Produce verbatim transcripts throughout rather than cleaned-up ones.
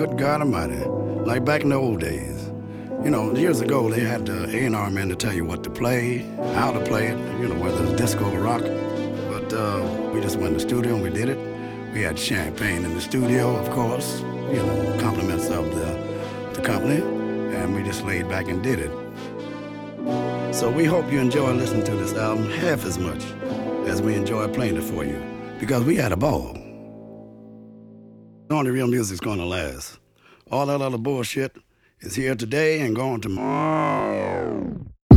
good God Almighty, like back in the old days. You know, years ago, they had the A and R man to tell you what to play, how to play it, you know, whether it's disco or rock. But uh, we just went in the studio and we did it. We had champagne in the studio, of course, you know, compliments of the, the company, and we just laid back and did it. So we hope you enjoy listening to this album half as much as we enjoy playing it for you, because we had a ball. Only real music's gonna last. All that other bullshit is here today and gone tomorrow.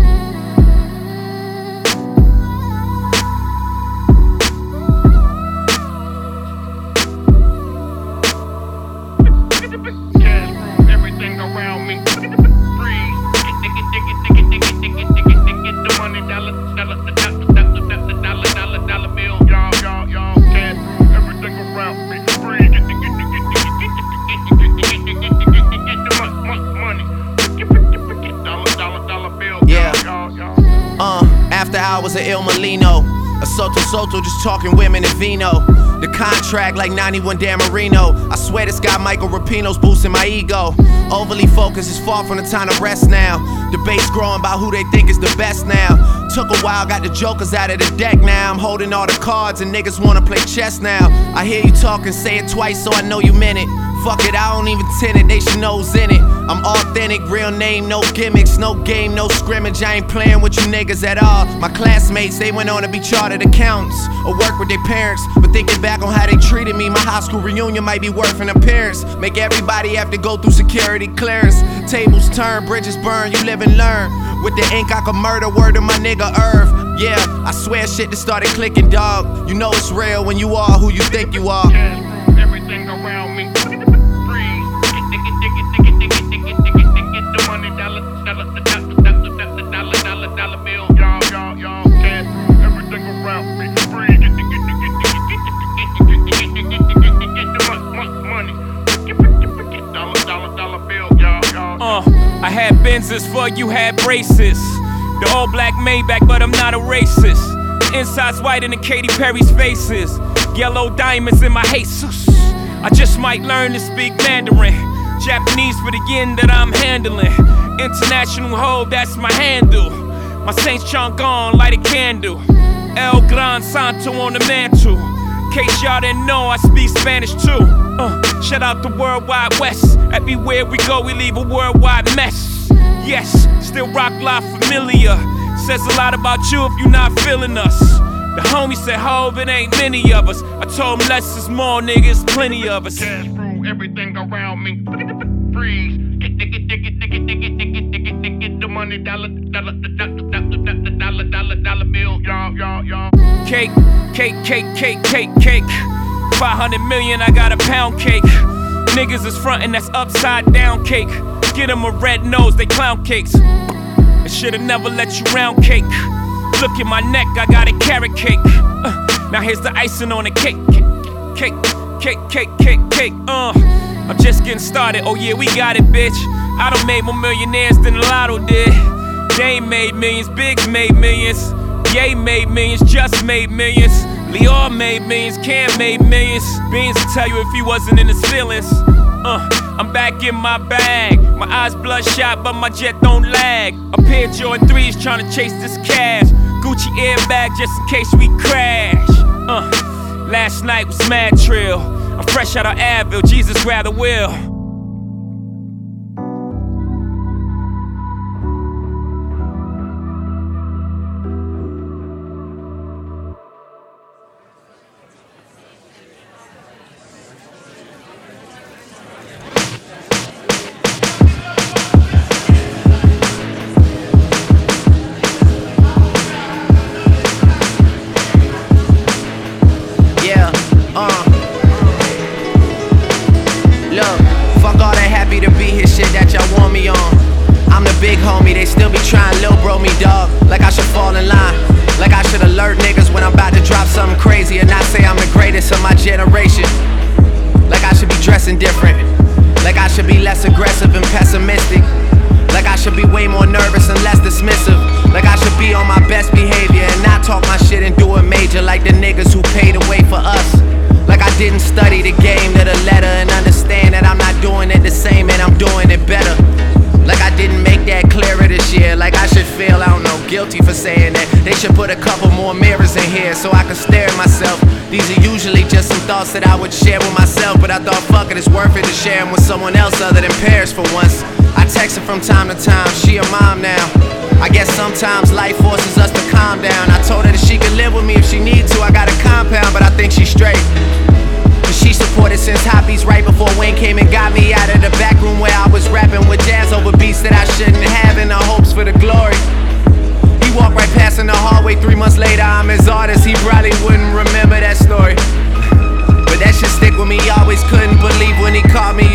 Everything around me. Breathe. Dig it, dig it, dig it, dig it, dig it, dig it, dig it. The money, dollar, dollar, dollar, dollar, dollar, dollar, dollar bill. Y'all, y'all, y'all. Cash. Everything around me. Breathe. Get, get, get, get, get, get, get, get, get, get, get, get, get, get the money. Get, get, get, get, dollar, dollar, dollar bill. Yeah. Y'all, y'all. Uh, after hours of Il Molino. A Soto Soto just talking women and vino. The contract like ninety-one Dan Marino. I swear this guy Michael Rapino's boosting my ego. Overly focused is far from the time to rest now. Debates growing about who they think is the best now. Took a while, got the jokers out of the deck now. I'm holding all the cards and niggas wanna play chess now. I hear you talking, say it twice so I know you meant it. Fuck it, I don't even tend it, they should know's in it. I'm authentic, real name, no gimmicks, no game, no scrimmage. I ain't playing with you niggas at all. My classmates, they went on to be chartered accountants or work with their parents. But thinking back on how they treated me, my high school reunion might be worth an appearance. Make everybody have to go through security clearance. Tables turn, bridges burn, you live and learn. With the ink I could murder, word to my nigga Irv. Yeah, I swear shit that started clicking, dog. You know it's real when you are who you think you are. Everything around me. Uh, I had Benzes for you had braces. The all black Maybach, but I'm not a racist. The inside's whiter than Katy Perry's faces. Yellow diamonds in my Jesus. I just might learn to speak Mandarin. Japanese for the yen that I'm handling. International hoe, that's my handle. My Saint Chang'an, light a candle. El Gran Santo on the mantle. Case y'all didn't know, I speak Spanish too. Uh, shout out the Worldwide West. Everywhere we go, we leave a worldwide mess. Yes, still rock live familiar. Says a lot about you if you're not feeling us. The homie said, Hov, it ain't many of us. I told him less is more, niggas, plenty of us. Cash through everything around me. Freeze. Get, get, get, get, get, get, get, get, get, get, get, get the money, dollar, dollar, dollar, dollar, dollar, dollar, dollar bill. Y'all, y'all, y'all. Cake, cake, cake, cake, cake, cake. five hundred million, I got a pound cake. Niggas is frontin', that's upside down cake. Get them a red nose, they clown cakes. I should've never let you round cake. Look at my neck, I got a carrot cake. Uh, now here's the icing on the cake. Cake, cake, cake, cake, cake, uh. I'm just getting started, oh yeah, we got it, bitch. I done made more millionaires than the Lotto did. Dame made millions, Biggs made millions. Ye made millions, Just made millions. Lior made millions, Cam made millions. Beans will tell you if he wasn't in his feelings. Uh, I'm back in my bag. My eyes bloodshot, but my jet don't lag. A pair of Jordan threes trying to chase this cash. Gucci airbag just in case we crash. Uh, last night was mad trill. I'm fresh out of Advil, Jesus grab the wheel. Big homie, they still be trying lil bro me, dog. Like I should fall in line. Like I should alert niggas when I'm about to drop something crazy and not say I'm the greatest of my generation. Like I should be dressing different. Like I should be less aggressive and pessimistic. Like I should be way more nervous and less dismissive. Like I should be on my best behavior and not talk my shit and do it major like the niggas who paid the way for us. Like I didn't study the game to the letter and understand that I'm not doing it should put a couple more mirrors in here so I can stare at myself. These are usually just some thoughts that I would share with myself, but I thought, fuck it, it's worth it to share them with someone else other than Paris for once. I text her from time to time, she a mom now. I guess sometimes life forces us to calm down. I told her that she could live with me if she need to. I got a compound, but I think she's straight. She supported since hobbies right before Wayne came and got me out of the back room where I was rapping with jazz over beats that I shouldn't have in the hopes for the glory. He walked right past in the hallway three months later, I'm his artist, he probably wouldn't remember that story. But that shit stick with me, always couldn't believe when he called me